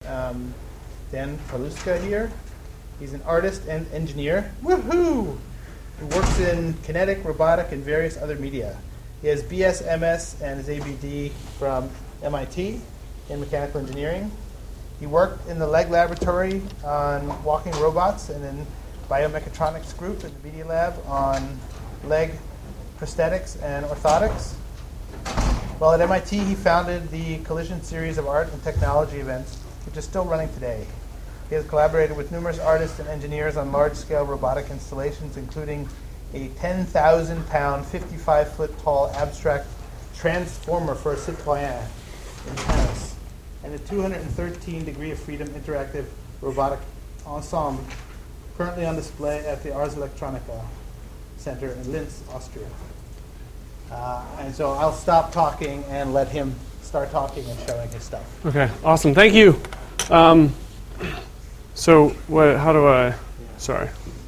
Dan Paluska here. He's an artist and engineer. Woohoo! Who works in kinetic, robotic, and various other media. He has BS, MS, and his ABD from MIT in mechanical engineering. He worked in the LEG laboratory on walking robots and in biomechatronics group in the Media Lab on leg prosthetics and orthotics. While at MIT, he founded the Collision series of art and technology events, which is still running today. He has collaborated with numerous artists and engineers on large-scale robotic installations, including a 10,000-pound, 55-foot-tall abstract transformer for a Citroën in Paris, and a 213 degree of freedom interactive robotic ensemble currently on display at the Ars Electronica Center in Linz, Austria. And so I'll stop talking and let him start talking and showing his stuff. Okay, awesome. Thank you. So how do I, sorry.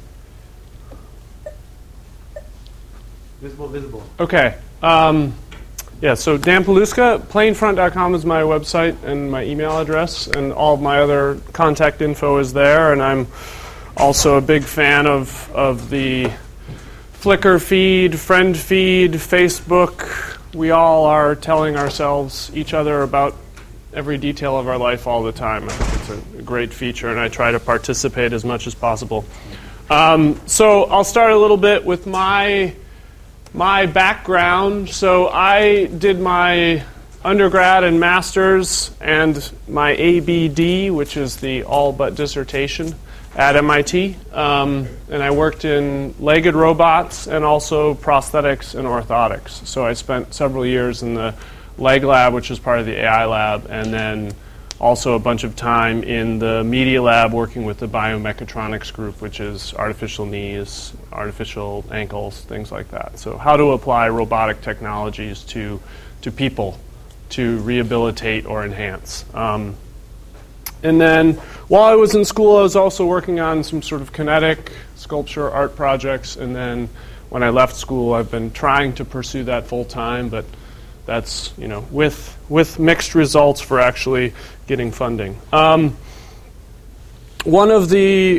Visible. Okay. Yeah, so Dan Paluska, planefront.com is my website and my email address, and all of my other contact info is there, and I'm also a big fan of the Flickr feed, friend feed, Facebook. We all are telling each other about every detail of our life all the time. I think it's a great feature, and I try to participate as much as possible. So I'll start a little bit with my background. So I did my undergrad and master's and my ABD, which is the all but dissertation, at MIT. And I worked in legged robots and also prosthetics and orthotics. So I spent several years in the leg lab, which is part of the AI lab, and then also a bunch of time in the media lab working with the biomechatronics group, which is artificial knees, artificial ankles, things like that. So how to apply robotic technologies to people to rehabilitate or enhance. And then while I was in school, I was also working on some sort of kinetic sculpture art projects. And then when I left school, I've been trying to pursue that full time, but that's, with mixed results for actually getting funding. One of the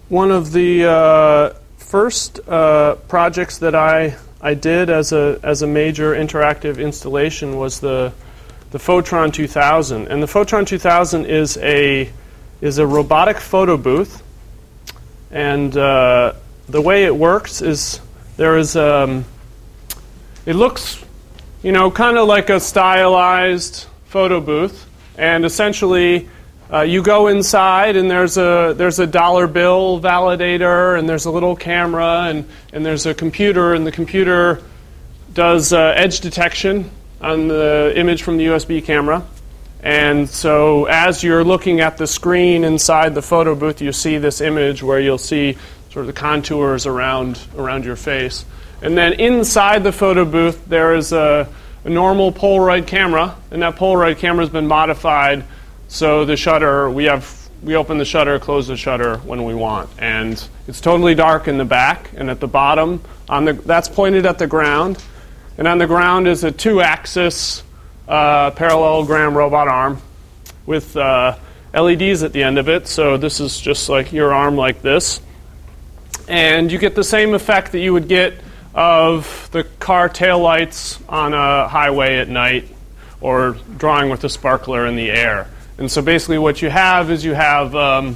first projects that I did as a major interactive installation was the Photron 2000, and the Photron 2000 is a robotic photo booth, and the way it works is there is it looks kind of like a stylized photo booth, and essentially you go inside and there's a dollar bill validator, and there's a little camera, and there's a computer, and the computer does edge detection on the image from the USB camera. And so as you're looking at the screen inside the photo booth, you see this image where you'll see sort of the contours around your face. And then inside the photo booth, there is a normal Polaroid camera, and that Polaroid camera has been modified so the shutter, we open the shutter, close the shutter when we want. And it's totally dark in the back, and at the bottom, that's pointed at the ground. And on the ground is a 2-axis parallelogram robot arm with LEDs at the end of it. So this is just like your arm like this. And you get the same effect that you would get of the car taillights on a highway at night or drawing with a sparkler in the air. And so basically what you have is you have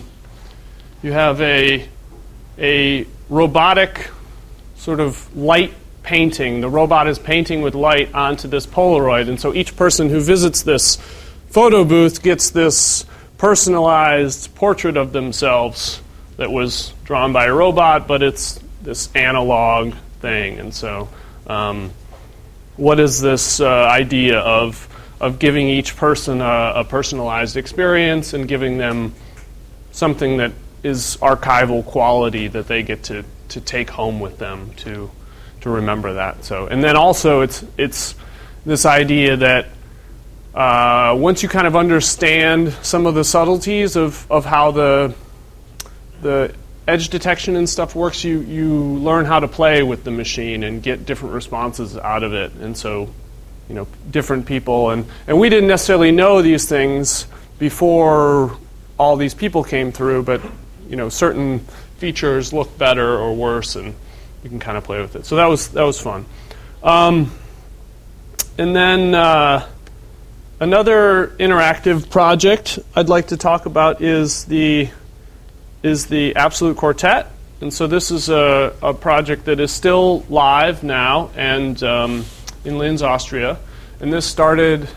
a robotic sort of light painting. The robot is painting with light onto this Polaroid, and so each person who visits this photo booth gets this personalized portrait of themselves that was drawn by a robot, but it's this analog thing. And so what is this idea of giving each person a personalized experience and giving them something that is archival quality that they get to take home with them to remember that. So, and then also it's this idea that once you kind of understand some of the subtleties of how the edge detection and stuff works, you learn how to play with the machine and get different responses out of it. And so, different people and we didn't necessarily know these things before all these people came through, but certain features look better or worse, and you can kind of play with it. So that was fun. And then another interactive project I'd like to talk about is the Absolute Quartet. And so this is a project that is still live now and in Linz, Austria. And this started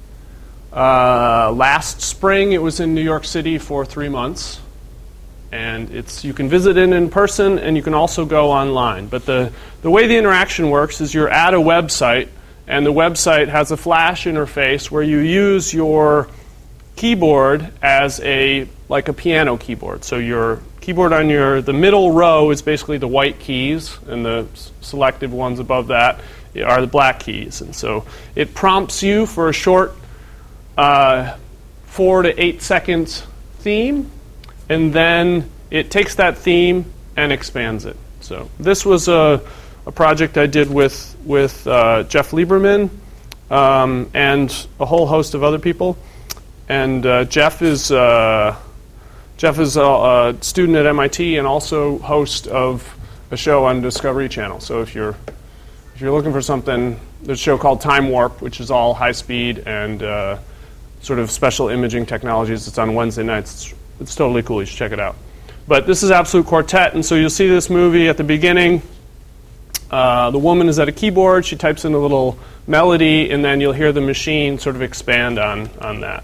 last spring. It was in New York City for 3 months. And you can visit it in person, and you can also go online. But the way the interaction works is you're at a website, and the website has a Flash interface where you use your keyboard as like a piano keyboard. So your keyboard on the middle row is basically the white keys, and the selective ones above that are the black keys. And so it prompts you for a short 4 to 8 seconds theme, and then it takes that theme and expands it. So this was a project I did with Jeff Lieberman and a whole host of other people. And Jeff is a student at MIT and also host of a show on Discovery Channel. So if you're looking for something, there's a show called Time Warp, which is all high speed and sort of special imaging technologies. It's on Wednesday nights. It's totally cool. You should check it out. But this is Absolute Quartet, and so you'll see this movie at the beginning. The woman is at a keyboard. She types in a little melody, and then you'll hear the machine sort of expand on that.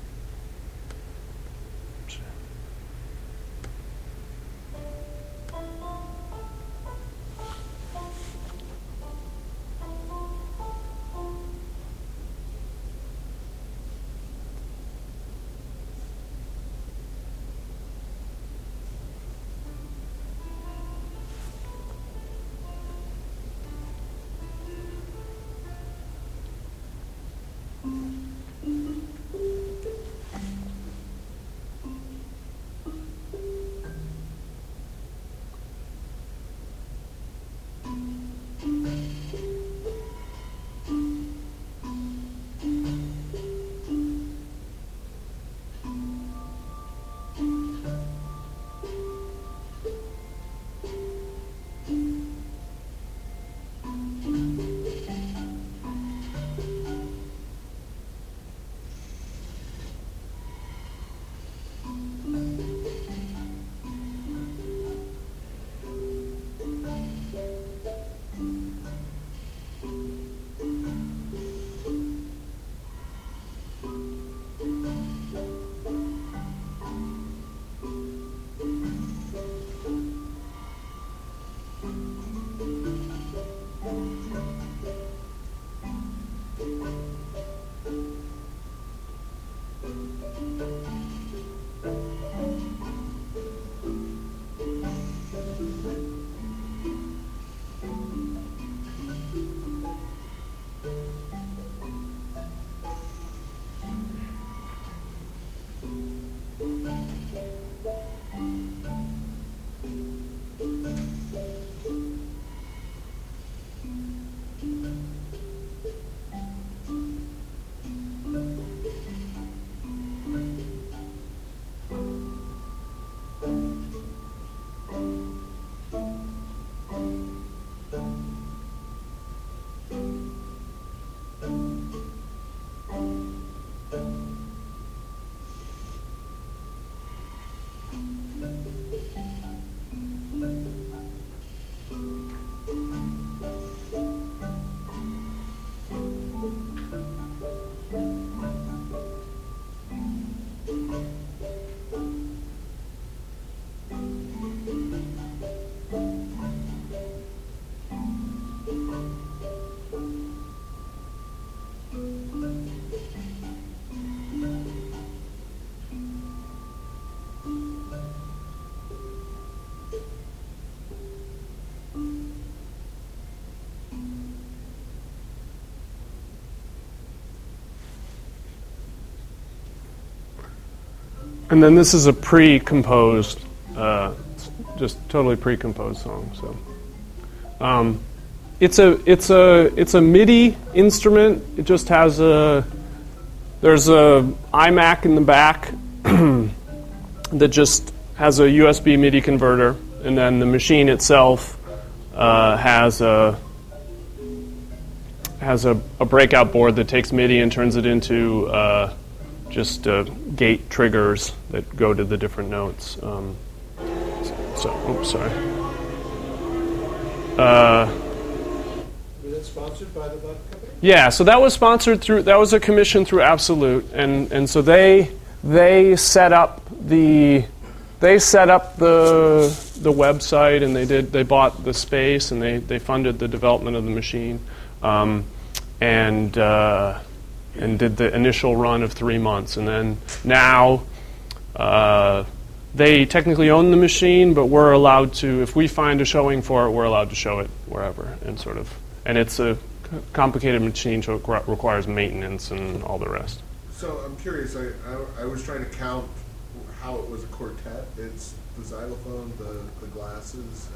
And then this is a pre-composed, just totally pre-composed song. So, it's a MIDI instrument. It just has there's a iMac in the back, that just has a USB MIDI converter, and then the machine itself has a breakout board that takes MIDI and turns it into just gate triggers that go to the different notes. Oops, sorry. Was it sponsored by the Buck Company? Yeah, so that was sponsored through. That was a commission through Absolute, and so they set up the website, and they bought the space, and they funded the development of the machine, and did the initial run of 3 months, and then now they technically own the machine, but we're allowed to, if we find a showing for it, we're allowed to show it wherever, and it's a complicated machine, so it requires maintenance and all the rest. So I'm curious. I was trying to count how it was a quartet. It's the xylophone, the glasses,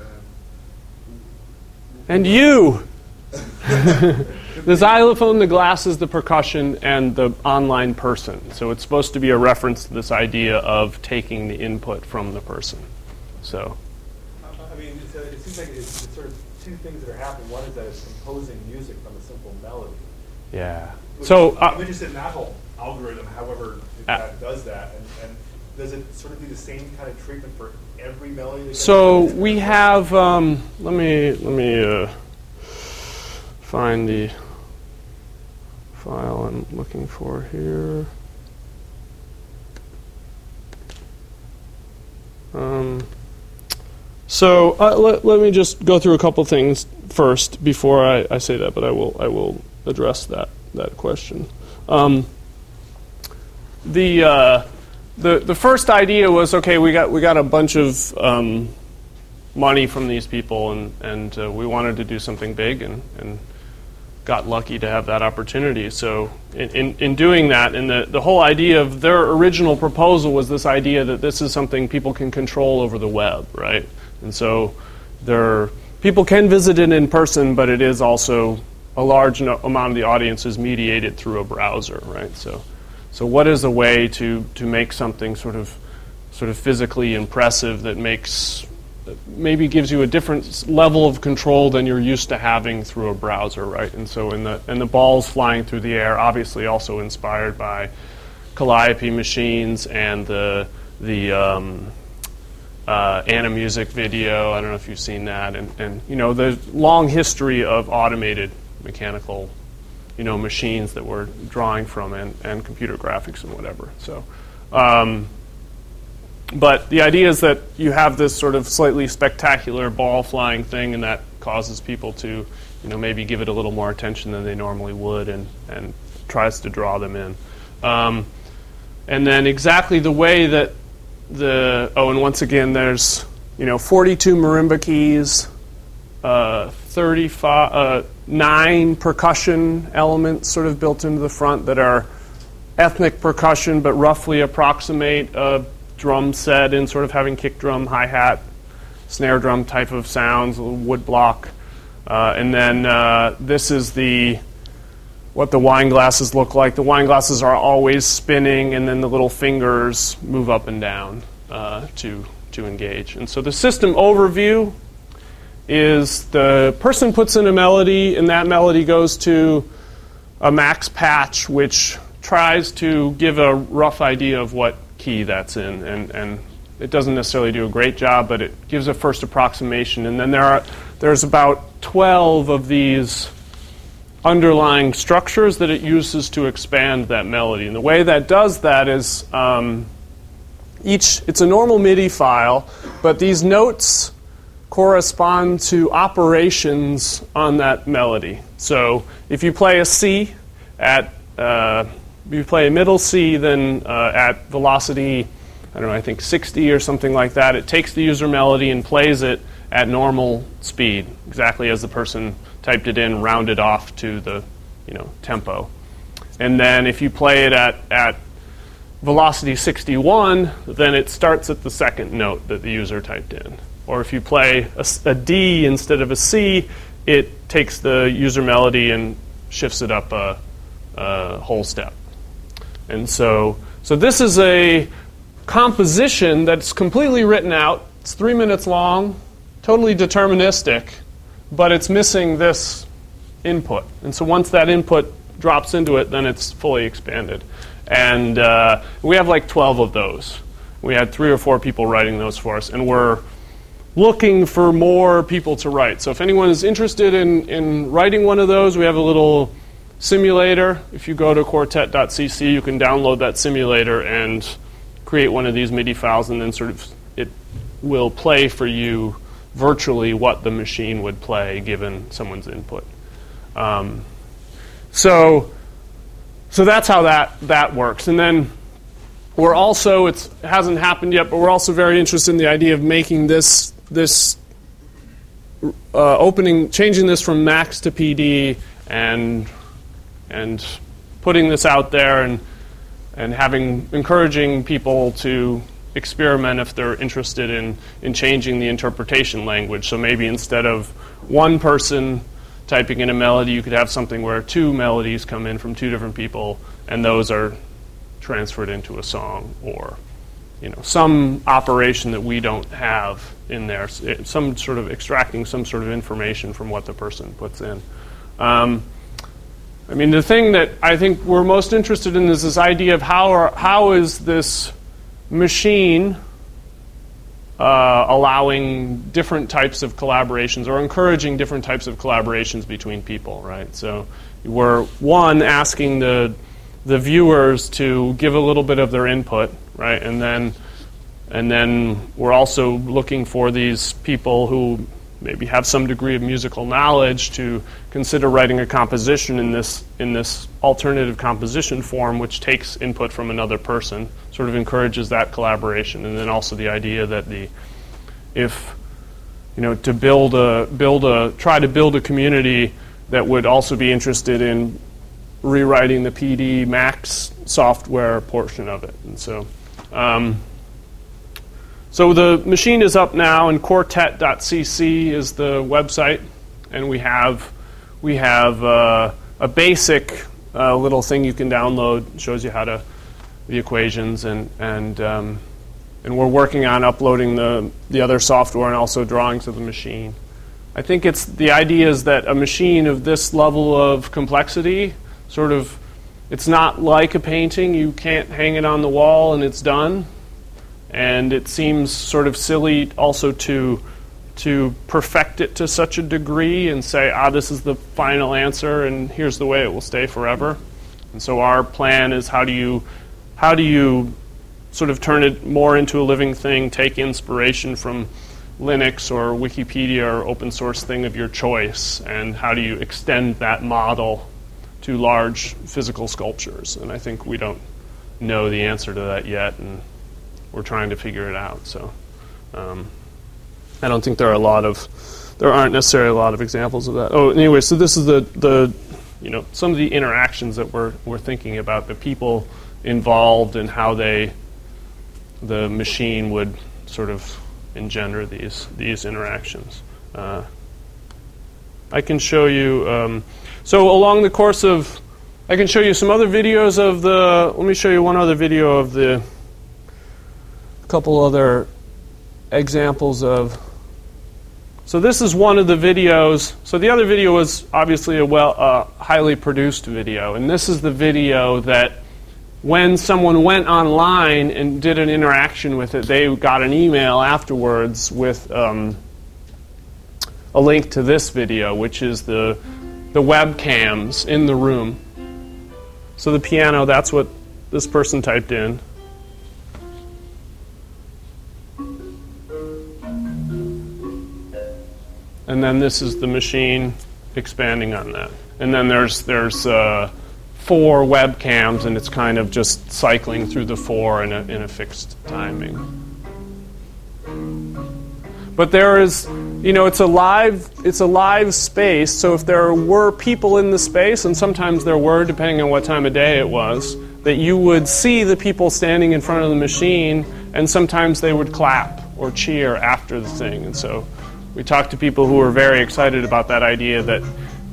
and you. The xylophone, the glasses, the percussion, and the online person. So it's supposed to be a reference to this idea of taking the input from the person. So, I mean, it seems like it's sort of two things that are happening. One is that it's composing music from a simple melody. yeah. So I'm interested in that whole algorithm. However, that does that, and does it sort of do the same kind of treatment for every melody? That So we have. Let me find the file I'm looking for here. Let me just go through a couple things first before I say that, but I will address that question. The first idea was, okay, we got a bunch of money from these people, and we wanted to do something big, and got lucky to have that opportunity. So in doing that, and the whole idea of their original proposal was this idea that this is something people can control over the web, right? And so people can visit it in person, but it is also a large amount of the audience is mediated through a browser, right? So what is a way to make something sort of physically impressive that maybe gives you a different level of control than you're used to having through a browser, right? And so and the balls flying through the air, obviously also inspired by Calliope machines and the Animusic video. I don't know if you've seen that, and the long history of automated mechanical machines that we're drawing from, and computer graphics and whatever. So but the idea is that you have this sort of slightly spectacular ball flying thing, and that causes people to, maybe give it a little more attention than they normally would, and tries to draw them in. And then exactly the way that and once again, there's 42 marimba keys, 9 percussion elements sort of built into the front that are ethnic percussion, but roughly approximate a drum set in sort of having kick drum, hi-hat, snare drum type of sounds, a little wood block. And then this is what the wine glasses look like. The wine glasses are always spinning, and then the little fingers move up and down to engage. And so the system overview is the person puts in a melody, and that melody goes to a max patch, which tries to give a rough idea of what key that's in, and it doesn't necessarily do a great job, but it gives a first approximation. And then there's about 12 of these underlying structures that it uses to expand that melody. And the way that does that is it's a normal MIDI file, but these notes correspond to operations on that melody. So if you play a C you play a middle C, then at velocity, I think 60 or something like that, it takes the user melody and plays it at normal speed, exactly as the person typed it in, rounded off to the tempo. And then if you play it at velocity 61, then it starts at the second note that the user typed in. Or if you play a D instead of a C, it takes the user melody and shifts it up a whole step. And so this is composition that's completely written out. It's 3 minutes long, totally deterministic, but it's missing this input. And so once that input drops into it, then it's fully expanded. And we have like 12 of those. We had 3 or 4 people writing those for us, and we're looking for more people to write. So if anyone is interested in writing one of those, we have a little simulator. If you go to quartet.cc, you can download that simulator and create one of these MIDI files, and then sort of it will play for you virtually what the machine would play given someone's input. So that's how that works. And then we're also, it hasn't happened yet, but we're also very interested in the idea of making this changing this from Max to PD and putting this out there and encouraging people to experiment if they're interested in changing the interpretation language. So maybe instead of one person typing in a melody, you could have something where 2 melodies come in from 2 different people, and those are transferred into a song, or some operation that we don't have in there, some sort of extracting some sort of information from what the person puts in. The thing that I think we're most interested in is this idea of how is this machine allowing different types of collaborations or encouraging different types of collaborations between people, right? So we're, asking the viewers to give a little bit of their input, right? And then we're also looking for these people who maybe have some degree of musical knowledge to consider writing a composition in this alternative composition form, which takes input from another person, sort of encourages that collaboration. And then also the idea that to try to build a community that would also be interested in rewriting the PD Max software portion of it. And so the machine is up now, and quartet.cc is the website, and we have a basic little thing you can download. It shows you how to the equations, and we're working on uploading the other software and also drawings of the machine. I think the idea is that a machine of this level of complexity, it's not like a painting. You can't hang it on the wall and it's done. And it seems sort of silly also to perfect it to such a degree and say, this is the final answer and here's the way it will stay forever. And so our plan is how do you sort of turn it more into a living thing, take inspiration from Linux or Wikipedia or open source thing of your choice, and how do you extend that model to large physical sculptures? And I think we don't know the answer to that yet, and we're trying to figure it out. So I don't think there aren't necessarily a lot of examples of that. Oh, anyway, so this is the some of the interactions that we're thinking about, the people involved and how the machine would sort of engender these interactions. I can show you. So along the course of, I can show you some other videos of let me show you one other video of a couple other examples of. So this is one of the videos. So the other video was obviously a highly produced video, and this is the video that when someone went online and did an interaction with it, they got an email afterwards with a link to this video, which is the webcams in the room. So the piano, that's what this person typed in. And then this is the machine expanding on that. And then there's 4 webcams, and it's kind of just cycling through the 4 in a fixed timing. But there is, it's a live space. So if there were people in the space, and sometimes there were, depending on what time of day it was, that you would see the people standing in front of the machine, and sometimes they would clap or cheer after the thing. And so we talked to people who were very excited about that idea that,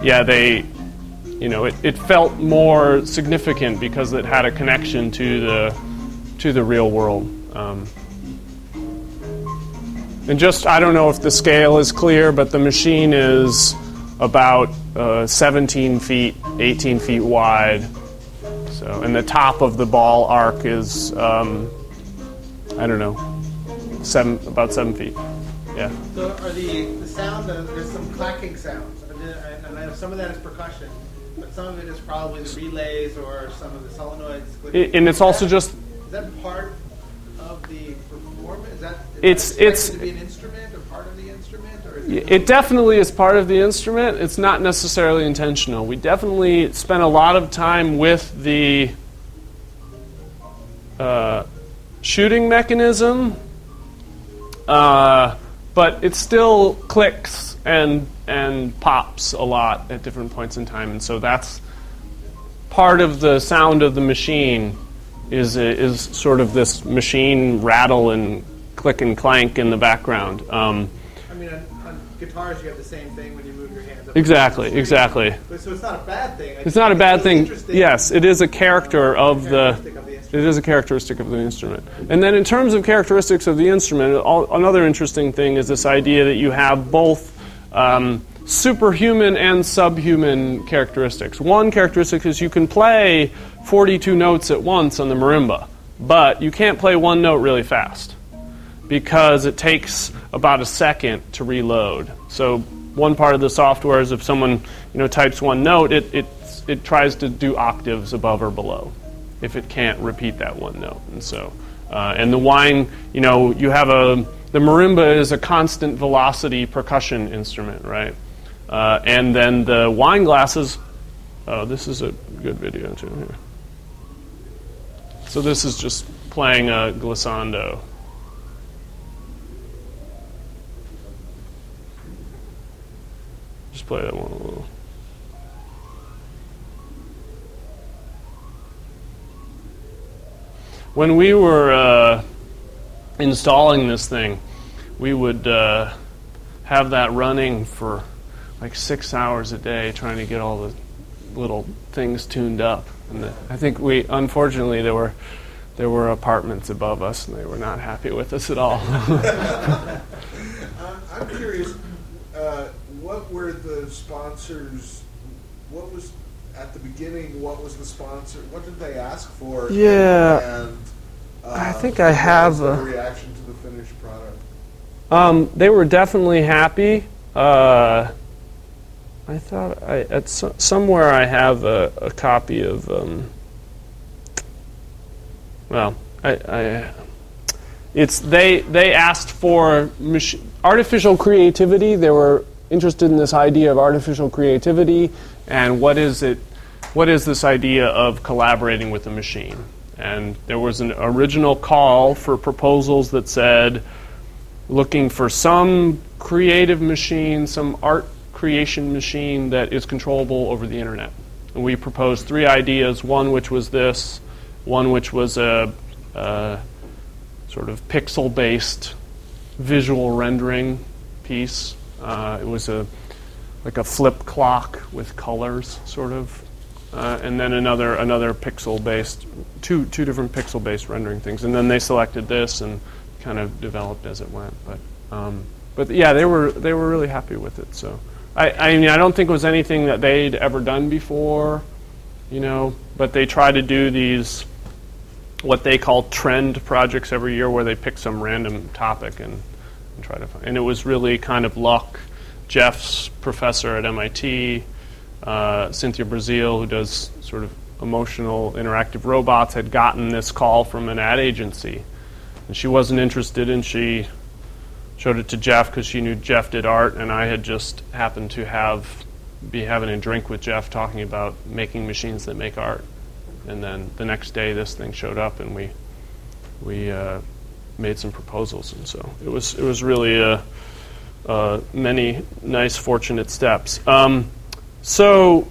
it felt more significant because it had a connection to the real world. And just, I don't know if the scale is clear, but the machine is about 17 feet, 18 feet wide. So, and the top of the ball arc is, I don't know, about 7 feet. Yeah. So are the sound, there's some clacking sounds, and I know some of that is percussion, but some of it is probably the relays or some of the solenoids. And it's also just... Is that part of the performance? Is that It's to be an instrument or part of the instrument? Or is it definitely is part of the instrument. It's not necessarily intentional. We definitely spent a lot of time with the shooting mechanism, but it still clicks and pops a lot at different points in time, and so that's part of the sound of the machine. Is sort of this machine rattle and click and clank in the background. I mean, on guitars you have the same thing when you move your hands up. Exactly. So it's not a bad thing. It's not a bad thing. Interesting. Yes, it is a character of the. It is a characteristic of the instrument. And then in terms of characteristics of the instrument, another interesting thing is this idea that you have both superhuman and subhuman characteristics. One characteristic is you can play 42 notes at once on the marimba, but you can't play one note really fast because it takes about a second to reload. So one part of the software is if someone types one note, it tries to do octaves above or below if it can't repeat that one note. And so and the whine, you have the marimba is a constant velocity percussion instrument, right? And then the wine glasses, this is a good video too here. So this is just playing a glissando. Just play that one a little. When we were installing this thing, we would have that running for like 6 hours a day trying to get all the little things tuned up. And I think unfortunately there were apartments above us and they were not happy with us at all. I'm curious, what were the sponsors, what was, at the beginning, what was the sponsor, what did they ask for? Yeah, and I think I have a reaction to the finished product. They were definitely happy. I thought somewhere I have a copy of. They asked for artificial creativity. They were interested in this idea of artificial creativity and what is this idea of collaborating with a machine. And there was an original call for proposals that said, looking for some creative machine, some art creation machine that is controllable over the internet. And we proposed 3 ideas, one which was this, one which was a sort of pixel-based visual rendering piece. It was like a flip clock with colors, sort of. And then another pixel-based, two different pixel-based rendering things. And then they selected this and kind of developed as it went. But yeah, they were really happy with it. So I mean, I don't think it was anything that they'd ever done before, but they try to do these, what they call trend projects every year, where they pick some random topic and try to find. And it was really kind of luck. Jeff's professor at MIT, Cynthia Brazil, who does sort of emotional interactive robots, had gotten this call from an ad agency. And she wasn't interested, and she showed it to Jeff because she knew Jeff did art, and I had just happened to be having a drink with Jeff talking about making machines that make art. And then the next day this thing showed up, and we made some proposals. And so it was really many nice, fortunate steps. So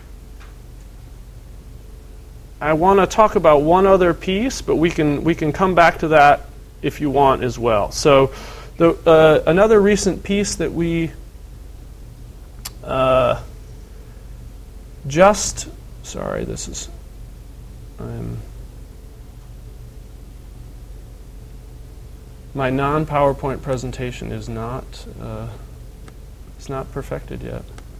I want to talk about one other piece, but we can come back to that if you want as well. So another recent piece that we My non-PowerPoint presentation is not it's not perfected yet.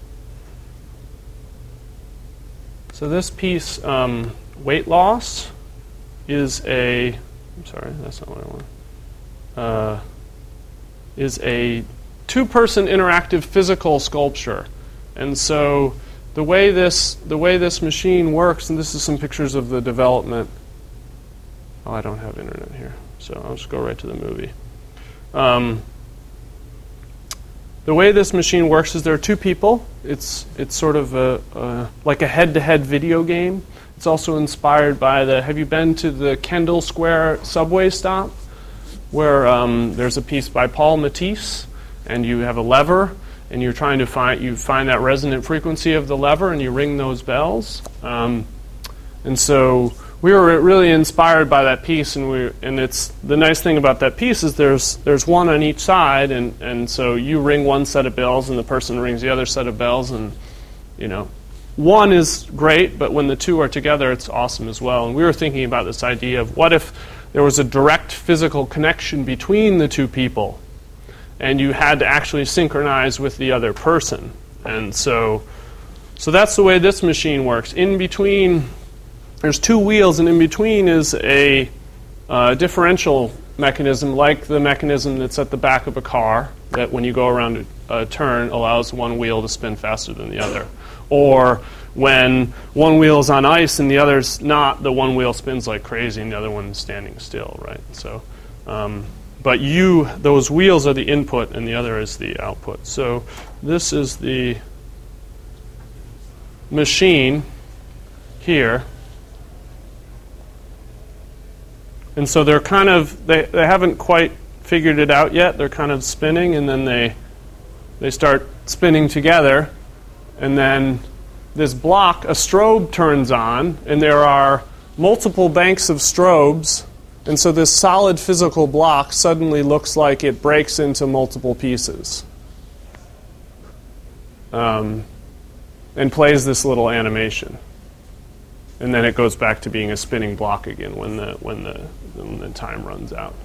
So this piece, weight loss, is a. I'm sorry, that's not what I want. Is a two-person interactive physical sculpture, and so the way this machine works, and this is some pictures of the development. Oh, I don't have internet here, so I'll just go right to the movie. The way this machine works is there are two people. It's sort of like a head-to-head video game. It's also inspired by have you been to the Kendall Square subway stop, where there's a piece by Paul Matisse, and you have a lever, and you're trying to find that resonant frequency of the lever, and you ring those bells. And so we were really inspired by that piece, and it's the nice thing about that piece is there's one on each side, and so you ring one set of bells, and the person rings the other set of bells, and one is great, but when the two are together, it's awesome as well. And we were thinking about this idea of what if there was a direct physical connection between the two people, and you had to actually synchronize with the other person. And so that's the way this machine works. In between, there's two wheels, and in between is a differential mechanism, like the mechanism that's at the back of a car, that when you go around a turn allows one wheel to spin faster than the other. Or when one wheel is on ice and the other's not, the one wheel spins like crazy and the other one's standing still, right? So, but those wheels are the input and the other is the output. So this is the machine here. And so they're kind of, they haven't quite figured it out yet. They're kind of spinning, and then they start spinning together. And then this block, a strobe turns on, and there are multiple banks of strobes. And so this solid physical block suddenly looks like it breaks into multiple pieces. And plays this little animation. And then it goes back to being a spinning block again when the time runs out.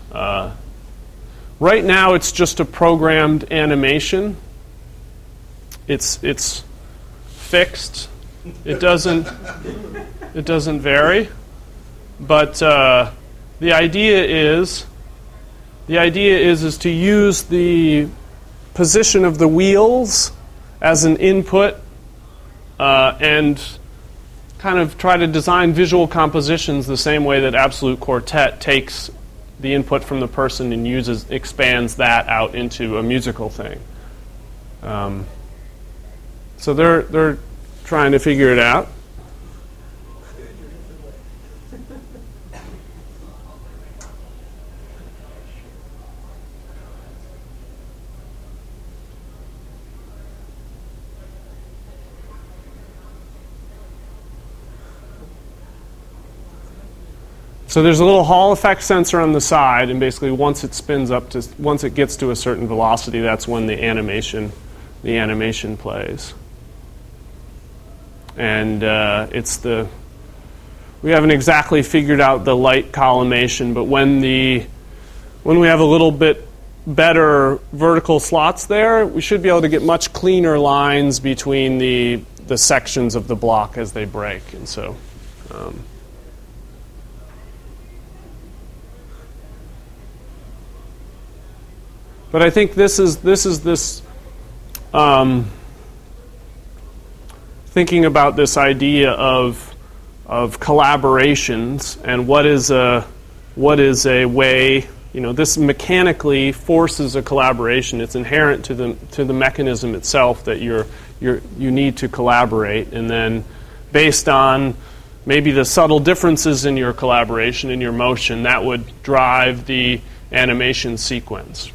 Right now, it's just a programmed animation. It's fixed. It doesn't vary. But the idea is to use the position of the wheels as an input and kind of try to design visual compositions the same way that Absolute Quartet takes the input from the person and expands that out into a musical thing. So they're trying to figure it out. So there's a little Hall effect sensor on the side, and basically once it gets to a certain velocity, that's when the animation plays. And we haven't exactly figured out the light collimation, but when we have a little bit better vertical slots there, we should be able to get much cleaner lines between the sections of the block as they break, and so. But I think this is thinking about this idea of collaborations and what is a way, this mechanically forces a collaboration. It's inherent to the mechanism itself that you need to collaborate, and then based on maybe the subtle differences in your collaboration, in your motion, that would drive the animation sequence.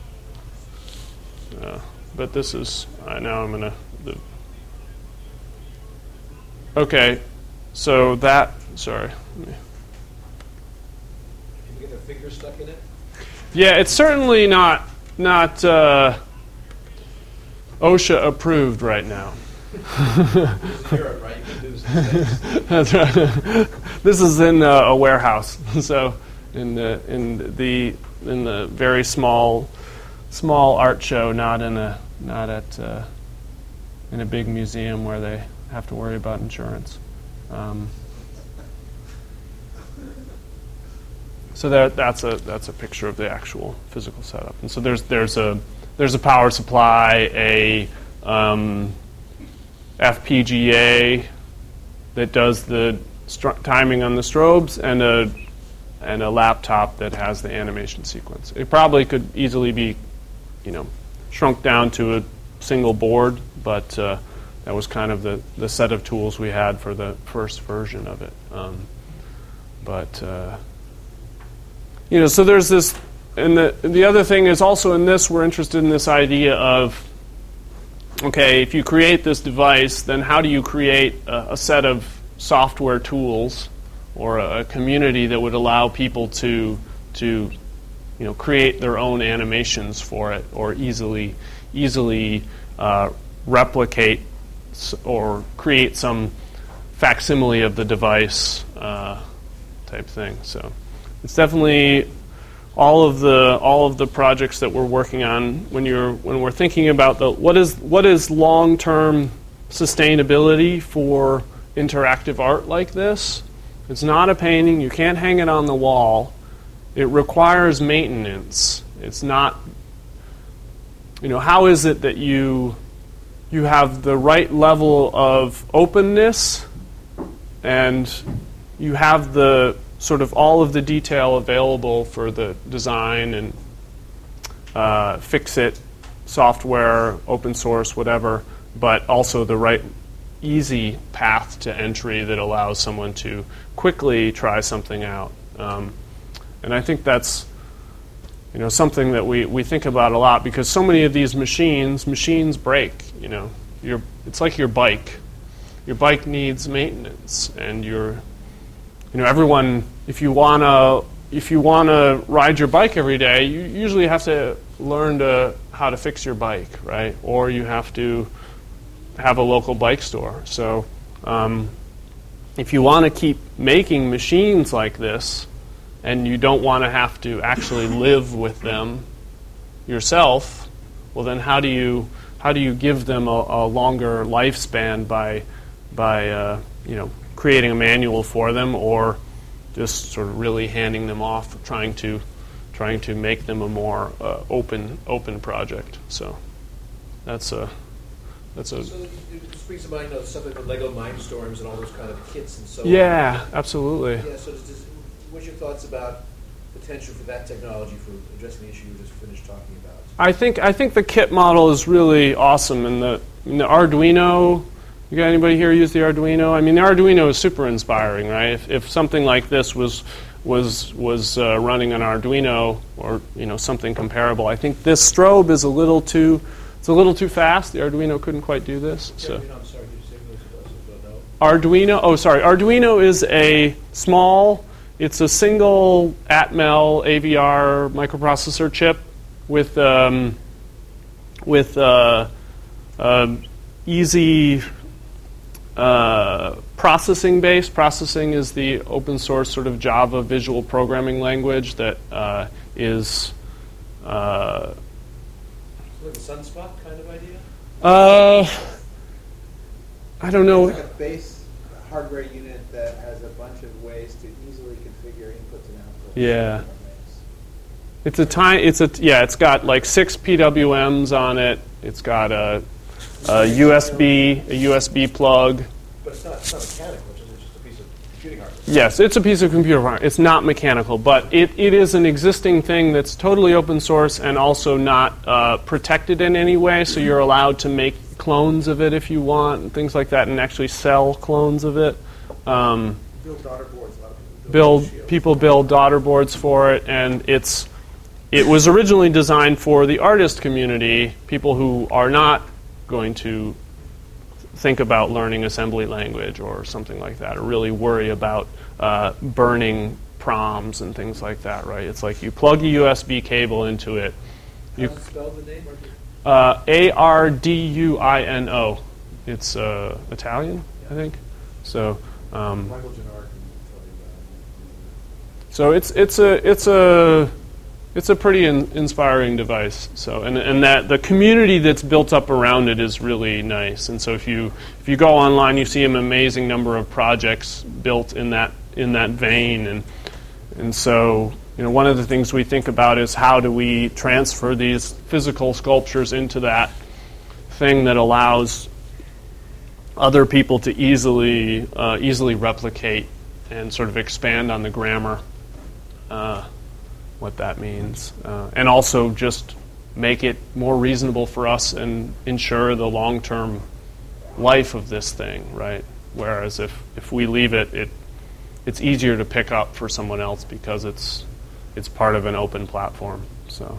But this is, now I'm going to... Okay, so that, sorry. Can you get a figure stuck in it? Yeah, it's certainly not OSHA approved right now. Europe, right? You can do this. That's right. This is in a warehouse, so in the very small art show, not in a big museum where they have to worry about insurance. So that's a picture of the actual physical setup. And so there's a power supply, a FPGA that does the timing on the strobes, and a laptop that has the animation sequence. It probably could easily be, shrunk down to a single board, but that was kind of the set of tools we had for the first version of it. So there's this, and the other thing is also in this, we're interested in this idea of, okay, if you create this device, then how do you create a set of software tools or a community that would allow people to create their own animations for it, or easily replicate or create some facsimile of the device type thing. So it's definitely all of the projects that we're working on. When we're thinking about what is long-term sustainability for interactive art like this, it's not a painting. You can't hang it on the wall. It requires maintenance. It's not, how is it that you have the right level of openness and you have the sort of all of the detail available for the design and fix-it software, open source, whatever, but also the right easy path to entry that allows someone to quickly try something out. And I think that's something that we think about a lot, because so many of these machines break. It's like your bike. Your bike needs maintenance, and everyone, if you wanna ride your bike every day, you usually have to learn how to fix your bike, right? Or you have to have a local bike store. So if you want to keep making machines like this, and you don't want to have to actually live with them yourself, well then how do you give them a longer lifespan by creating a manual for them, or just sort of really handing them off, trying to make them a more open project. So that's a. So it brings to mind something like Lego Mindstorms and all those kind of kits and so on. Yeah, absolutely. Yeah. So what's your thoughts about potential for that technology for addressing the issue you just finished talking about? I think the kit model is really awesome, and the Arduino. You got anybody here use the Arduino? I mean, the Arduino is super inspiring, right? If something like this was running on Arduino or something comparable, I think this strobe is a little too fast. The Arduino couldn't quite do this. So I'm sorry, did you say those don't know? Arduino. Oh, sorry. Arduino is it's a single Atmel AVR microprocessor chip with easy processing base. Processing is the open source sort of Java visual programming language that is. Like a Sunspot kind of idea? I don't know. It's like a base hardware unit that has a bunch of ways to easily configure inputs and outputs. Yeah. It's got like 6 PWMs on it. It's got a USB plug. But it's not mechanical, it's just a piece of computing hardware. Yes, it's a piece of computer hardware. It's not mechanical, but it is an existing thing that's totally open source and also not protected in any way, so you're allowed to make clones of it if you want, and things like that, and actually sell clones of it. Build daughter boards. A lot of People build daughter boards for it, and it was originally designed for the artist community, people who are not going to think about learning assembly language or something like that, or really worry about burning proms and things like that, right? It's like you plug a USB cable into it. How do you spell the name? Arduino. It's Italian, I think. So. Michael Gennard can tell you So it's a pretty inspiring device. So and that the community that's built up around it is really nice. And so if you go online, you see an amazing number of projects built in that vein. And so one of the things we think about is how do we transfer these physical sculptures into that thing that allows other people to easily replicate and sort of expand on the grammar, what that means, and also just make it more reasonable for us and ensure the long-term life of this thing, right? Whereas if we leave it, it's easier to pick up for someone else because it's part of an open platform. So.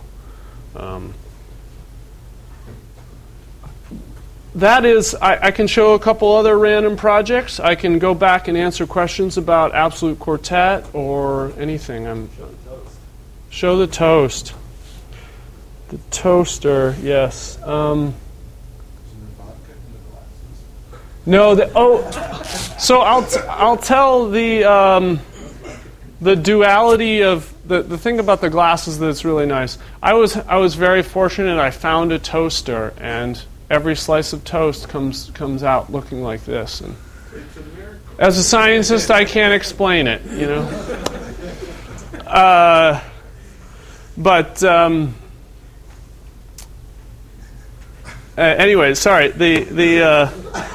That is, I can show a couple other random projects. I can go back and answer questions about Absolute Quartet or anything. Show the toast. The toaster, yes. No. So I'll tell the duality of the thing about the glasses that's really nice. I was very fortunate. I found a toaster and every slice of toast comes out looking like this. And as a scientist, I can't explain it, anyway, sorry. The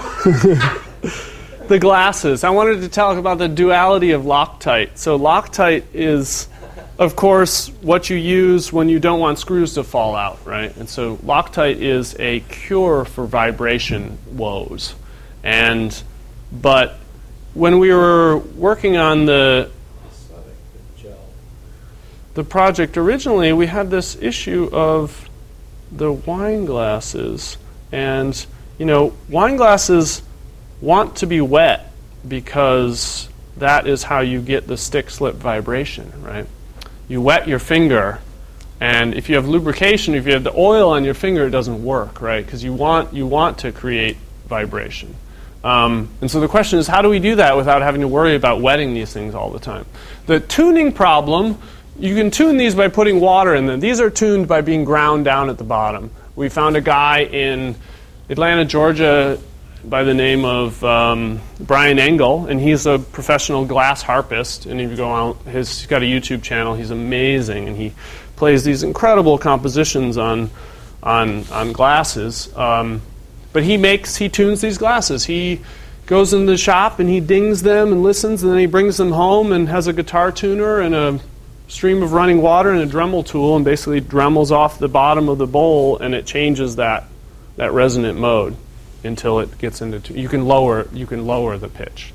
the glasses. I wanted to talk about the duality of Loctite. So Loctite is, of course, what you use when you don't want screws to fall out, right? And so Loctite is a cure for vibration woes. But when we were working on the project originally, we had this issue of the wine glasses. And, wine glasses want to be wet because that is how you get the stick-slip vibration, right? You wet your finger, and if you have lubrication, if you have the oil on your finger, it doesn't work, right? Because you want to create vibration. And so the question is, how do we do that without having to worry about wetting these things all the time? The tuning problem, you can tune these by putting water in them. These are tuned by being ground down at the bottom. We found a guy in Atlanta, Georgia, by the name of Brian Engel, and he's a professional glass harpist. And if you go out, he's got a YouTube channel. He's amazing, and he plays these incredible compositions on glasses. But he tunes these glasses. He goes in the shop and he dings them and listens, and then he brings them home and has a guitar tuner and a stream of running water and a Dremel tool, and basically Dremels off the bottom of the bowl, and it changes that resonant mode until it gets into you can lower the pitch.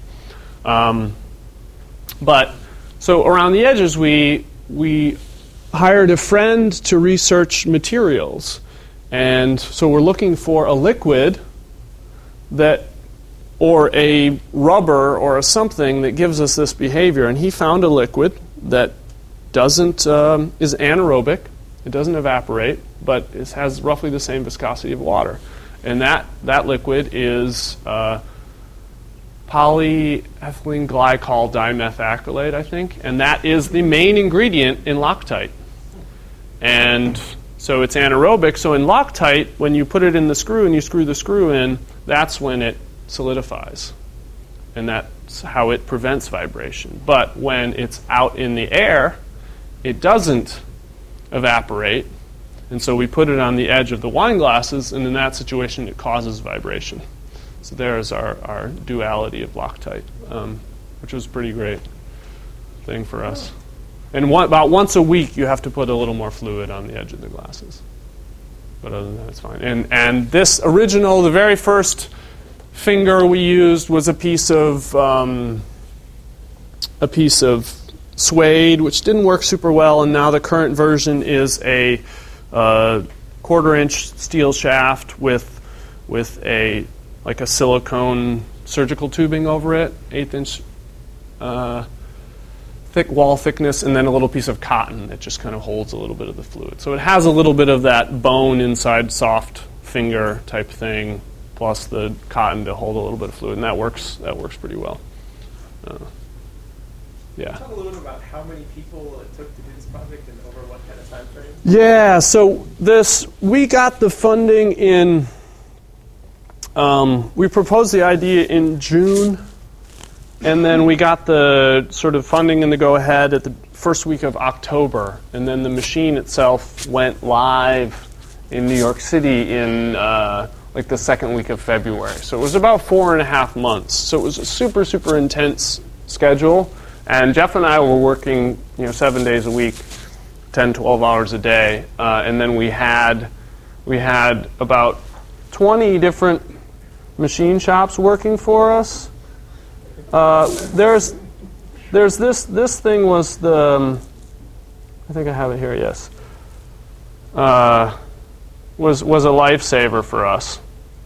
But so around the edges, we hired a friend to research materials, and so we're looking for a liquid or a rubber or something that gives us this behavior. And he found a liquid that is anaerobic. It doesn't evaporate, but it has roughly the same viscosity of water. And that liquid is polyethylene glycol dimethacrylate, I think. And that is the main ingredient in Loctite. And so it's anaerobic. So in Loctite, when you put it in the screw and you screw the screw in, that's when it solidifies. And that's how it prevents vibration. But when it's out in the air, it doesn't evaporate. And so we put it on the edge of the wine glasses, and in that situation, it causes vibration. So there's our duality of Loctite, which was a pretty great thing for us. And about once a week, you have to put a little more fluid on the edge of the glasses. But other than that, it's fine. And this original, the very first finger we used was a piece of suede, which didn't work super well, and now the current version is a 1/4-inch steel shaft with a silicone surgical tubing over it, 1/8 thick wall thickness, and then a little piece of cotton that just kind of holds a little bit of the fluid. So it has a little bit of that bone inside soft finger type thing, plus the cotton to hold a little bit of fluid, and that works pretty well. Yeah. Talk a little bit about how many people it took to do this project and over what kind of time frame? Yeah, so we got the funding in, we proposed the idea in June, and then we got the sort of funding and the go-ahead at the first week of October, and then the machine itself went live in New York City in like the second week of February. So it was about 4.5 months. So it was a super, super intense schedule. And Jeff and I were working 7 days a week, 10, 12 hours a day. And then we had about 20 different machine shops working for us. There's this thing was the, I think I have it here, yes. Was a lifesaver for us.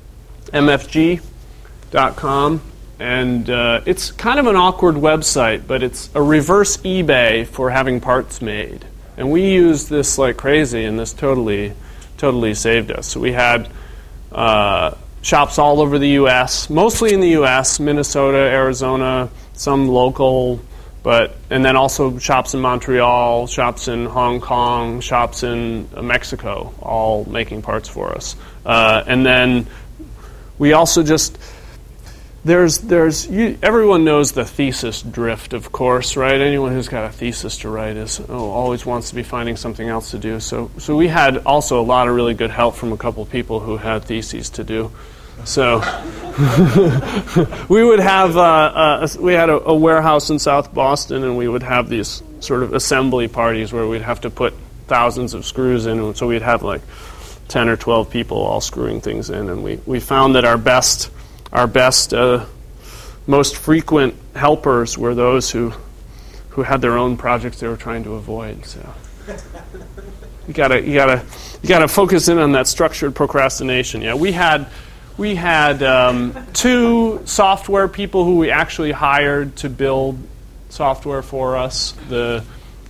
MFG.com, and it's kind of an awkward website, but it's a reverse eBay for having parts made. And we used this like crazy, and this totally saved us. So we had shops all over the U.S., mostly in the U.S., Minnesota, Arizona, some local, and then also shops in Montreal, shops in Hong Kong, shops in Mexico, all making parts for us. And then we also everyone knows the thesis drift, of course, right? Anyone who's got a thesis to write always wants to be finding something else to do. So we had also a lot of really good help from a couple of people who had theses to do. So we would have we had a warehouse in South Boston, and we would have these sort of assembly parties where we'd have to put thousands of screws in, and so we'd have like 10 or 12 people all screwing things in, and we found that our best most frequent helpers were those who had their own projects they were trying to avoid. So you gotta focus in on that structured procrastination. Yeah, we had 2 software people who we actually hired to build software for us. The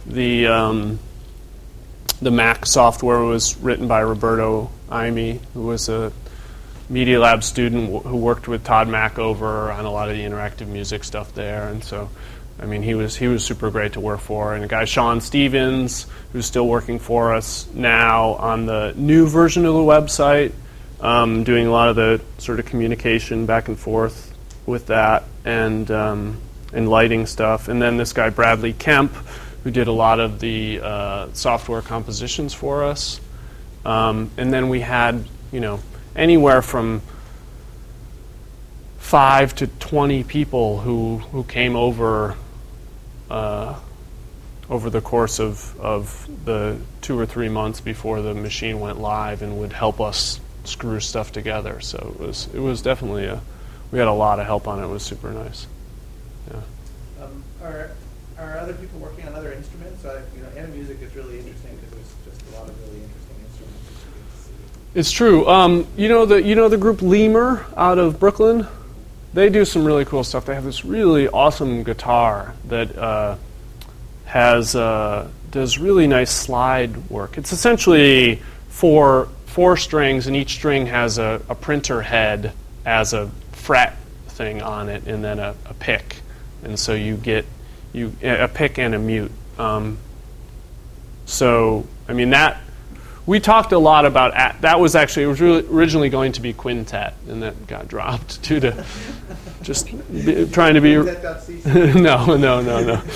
Mac software was written by Roberto Aimee, who was a Media Lab student who worked with Todd Mackover on a lot of the interactive music stuff there. And so, I mean, he was super great to work for. And a guy, Sean Stevens, who's still working for us now on the new version of the website, doing a lot of the sort of communication back and forth with that and lighting stuff. And then this guy, Bradley Kemp, who did a lot of the software compositions for us. And then we had, anywhere from 5 to 20 people who came over the course of the 2 or 3 months before the machine went live and would help us screw stuff together. So it was definitely we had a lot of help on it. It was super nice. Yeah. Are other people working on other instruments? And music is really interesting because there's just a lot of really interesting instruments that you get to see. It's true. You know the group Lemur out of Brooklyn? They do some really cool stuff. They have this really awesome guitar that does really nice slide work. It's essentially four strings, and each string has a printer head as a fret thing on it, and then a pick. And so you get a pick and a mute. So I mean that. We talked a lot about that. Was actually, it was really originally going to be quintet, and that got dropped due to just trying to be. No.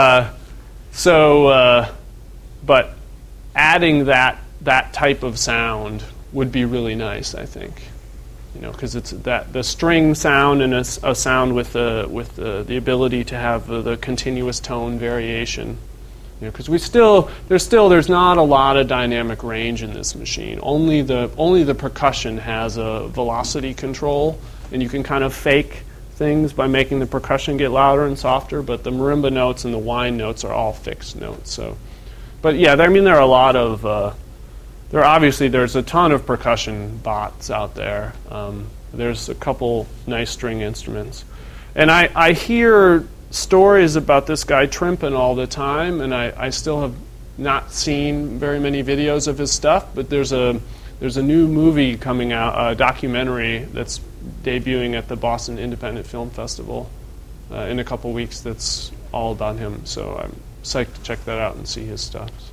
But adding that type of sound would be really nice, I think. Because it's that the string sound and a sound with the ability to have the continuous tone variation. Because there's not a lot of dynamic range in this machine. Only the percussion has a velocity control, and you can kind of fake things by making the percussion get louder and softer. But the marimba notes and the whine notes are all fixed notes. So, but yeah, there are a lot of there's a ton of percussion bots out there. There's a couple nice string instruments, and I hear stories about this guy Trimpen all the time, and I still have not seen very many videos of his stuff, but there's a new movie coming out, a documentary that's debuting at the Boston Independent Film Festival in a couple weeks that's all about him. So I'm psyched to check that out and see his stuff. So,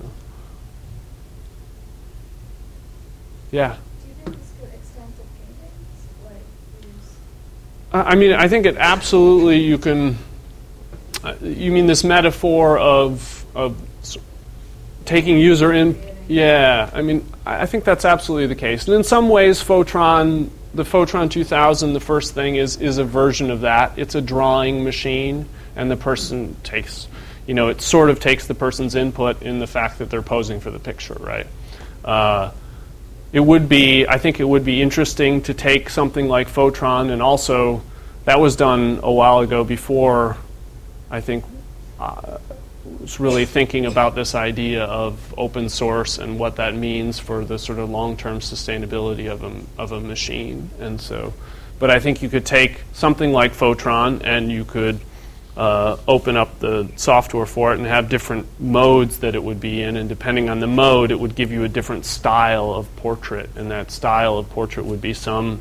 yeah. Do you think this could extend to paintings? Like, use I mean, I think it absolutely you can. You mean this metaphor of taking user in? Yeah, I mean, I think that's absolutely the case. And in some ways, the Photron 2000, the first thing is a version of that. It's a drawing machine, and the person takes, it sort of takes the person's input in the fact that they're posing for the picture, right? I think it would be interesting to take something like Photron, and also that was done a while ago before, I think, was really thinking about this idea of open source and what that means for the sort of long-term sustainability of a machine. And so, but I think you could take something like Photron and you could open up the software for it and have different modes that it would be in, and depending on the mode, it would give you a different style of portrait, and that style of portrait would be some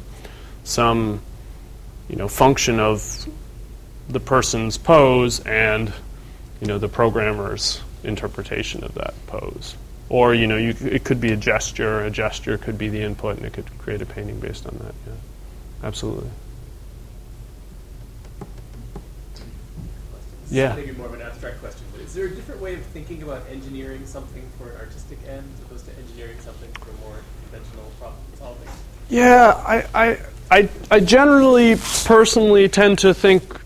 function of the person's pose and the programmer's interpretation of that pose. Or it could be a gesture. A gesture could be the input, and it could create a painting based on that. Yeah, absolutely. Yeah. Maybe more of an abstract question, but is there a different way of thinking about engineering something for an artistic end as opposed to engineering something for more conventional problem solving? Yeah, I generally, personally tend to think,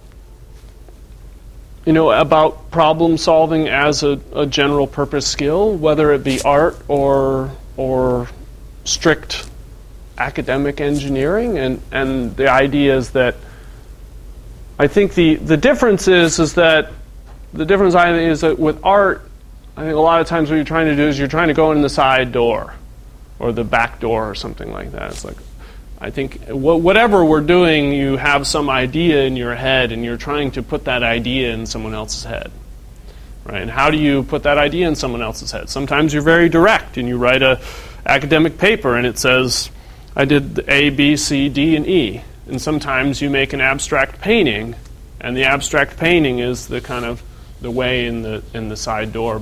about problem solving as a general purpose skill, whether it be art or strict academic engineering, and the idea is that I think the difference is that with art, I think a lot of times what you're trying to do is you're trying to go in the side door or the back door or something like that. It's like, I think whatever we're doing, you have some idea in your head and you're trying to put that idea in someone else's head, right? And how do you put that idea in someone else's head? Sometimes you're very direct and you write a academic paper and it says, I did the A, B, C, D, and E. And sometimes you make an abstract painting, and the abstract painting is the kind of the way in the side door,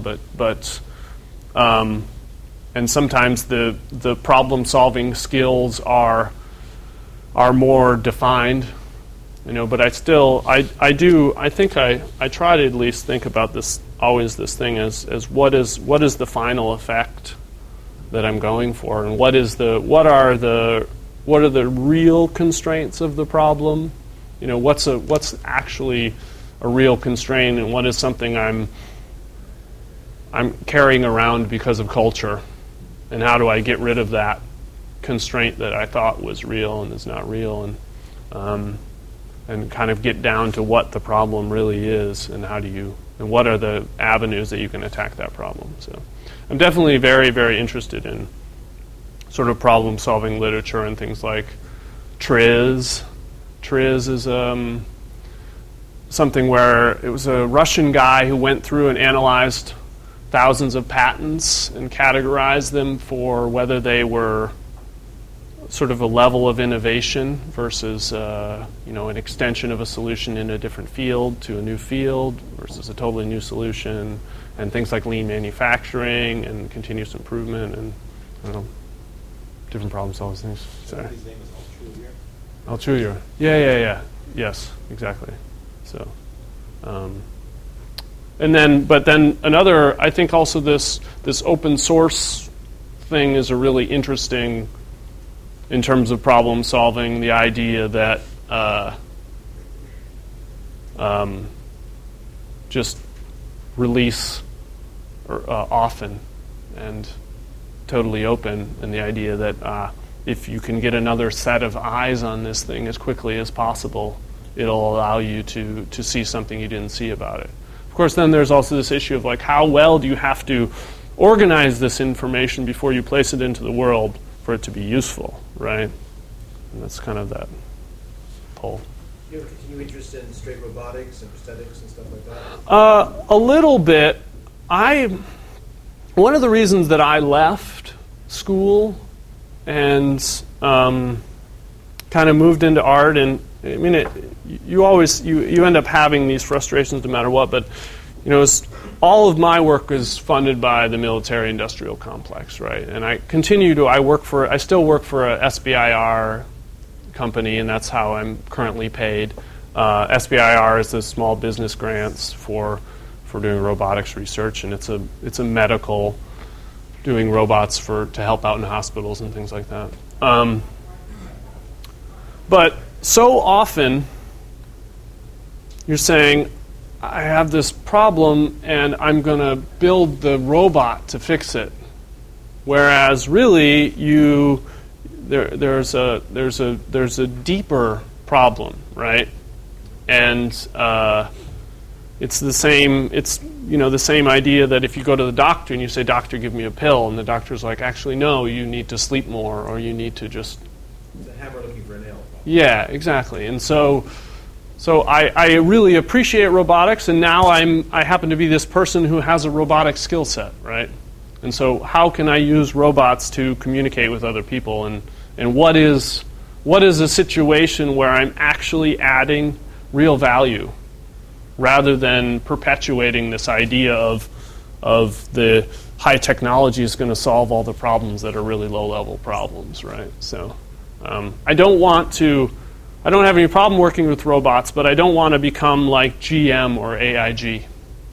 and sometimes the problem solving skills are more defined, but I think I try to at least think about this thing as what is the final effect that I'm going for, and what are the real constraints of the problem? What's actually a real constraint, and what is something I'm carrying around because of culture, and how do I get rid of that constraint that I thought was real and is not real, and kind of get down to what the problem really is, and what are the avenues that you can attack that problem. So I'm definitely very, very interested in sort of problem-solving literature and things like TRIZ. TRIZ is something where it was a Russian guy who went through and analyzed thousands of patents and categorized them for whether they were sort of a level of innovation versus an extension of a solution in a different field to a new field versus a totally new solution, and things like lean manufacturing and continuous improvement and different problem solving things. Sorry. His name is Altshuler. Yeah. Yes, exactly. So, but then another, I think also this open source thing is a really interesting in terms of problem solving. The idea that just release often and totally open, and the idea that if you can get another set of eyes on this thing as quickly as possible, it'll allow you to see something you didn't see about it. Of course, then there's also this issue of like, how well do you have to organize this information before you place it into the world for it to be useful, right? And that's kind of that pull. Do you have a continued interest in straight robotics and prosthetics and stuff like that? A little bit. One of the reasons that I left school and kind of moved into art, and I mean, you always you end up having these frustrations no matter what. But all of my work is funded by the military-industrial complex, right? And I still work for a SBIR company, and that's how I'm currently paid. SBIR is the small business grants for doing robotics research, and it's a medical doing robots to help out in hospitals and things like that. But so often you're saying, I have this problem and I'm going to build the robot to fix it. Whereas really there's a deeper problem, right? And it's the same the same idea that if you go to the doctor and you say, "Doctor, give me a pill," and the doctor's like, "Actually, no, you need to sleep more, or you need to just..." It's a hammer looking for a nail. Yeah, exactly. And so I really appreciate robotics, and now I happen to be this person who has a robotic skill set, right? And so how can I use robots to communicate with other people, and what is a situation where I'm actually adding real value rather than perpetuating this idea of the high technology is going to solve all the problems that are really low-level problems, right? So I don't have any problem working with robots, but I don't want to become like GM or AIG,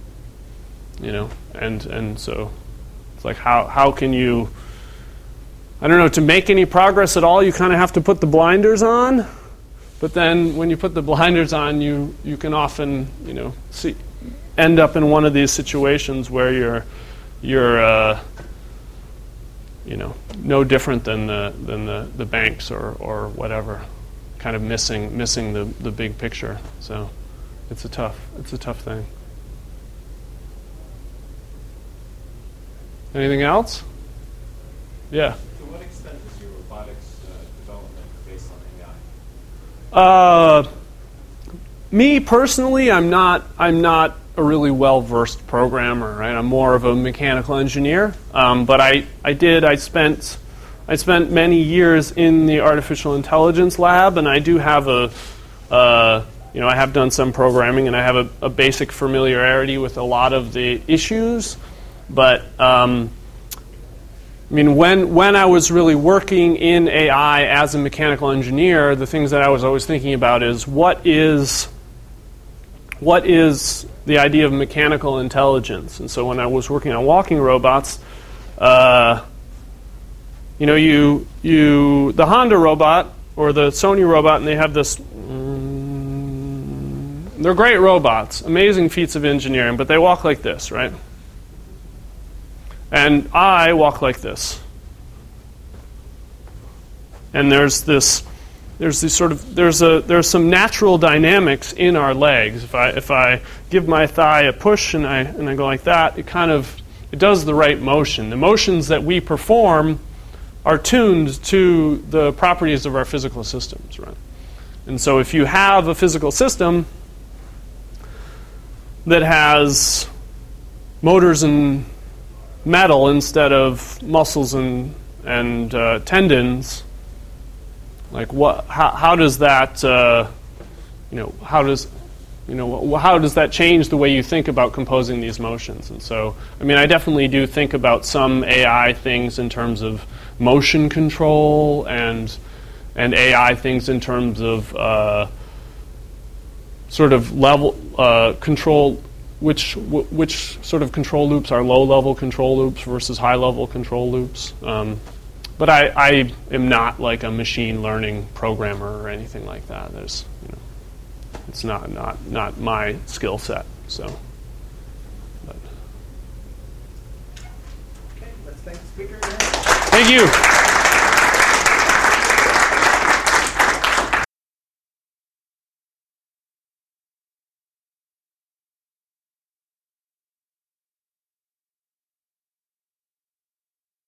and so it's like how can you, I don't know, to make any progress at all, you kind of have to put the blinders on. But then when you put the blinders on, you can often end up in one of these situations where you're no different than the banks or whatever, kind of missing the big picture. So it's a tough thing. Anything else? Yeah. To what extent is your robotics development based on AI? Me personally, I'm not a really well-versed programmer, right? I'm more of a mechanical engineer. But I spent many years in the artificial intelligence lab, and I do have I have done some programming, and I have a basic familiarity with a lot of the issues. But when I was really working in AI as a mechanical engineer, the things that I was always thinking about is what is the idea of mechanical intelligence? And so when I was working on walking robots, the Honda robot or the Sony robot, and they have this. They're great robots, amazing feats of engineering, but they walk like this, right? And I walk like this. And there's some natural dynamics in our legs. If I give my thigh a push and I go like that, it does the right motion. The motions that we perform are tuned to the properties of our physical systems, right? And so if you have a physical system that has motors and metal instead of muscles and tendons, like how does that how does that change the way you think about composing these motions? And so I definitely do think about some AI things in terms of motion control and AI things in terms of sort of level control. Which sort of control loops are low-level control loops versus high-level control loops? But I am not like a machine learning programmer or anything like that. It's not my skill set. So. Okay, let's thank the speaker again. Thank you.